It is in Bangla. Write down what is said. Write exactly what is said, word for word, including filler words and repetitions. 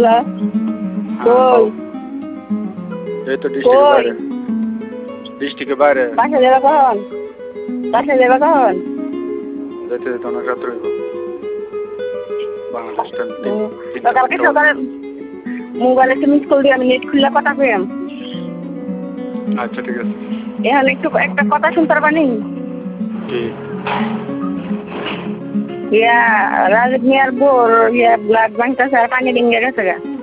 হ্যালো কই এই তো ডিস্ট্রিক্টের বাইরে ডিস্ট্রিক্টের বাইরে বাসা যাবে কখন বাসা যাবে কখন যেতে যেতে অনেক রাত্র হইব বাংলাদেশ টাইম কালকে সকালে মোবাইলে তুমি স্কুল দিয়ে আমি নেট খুললে কথা পেলাম। আচ্ছা ঠিক আছে এখন একটু একটা কথা শুনতে পারবানি কি ইয়া রাজীব মিয়ার বোর ইয়া ব্লাড ব্যাংক আছে আর পানি ডিঙ্গে গেছে গা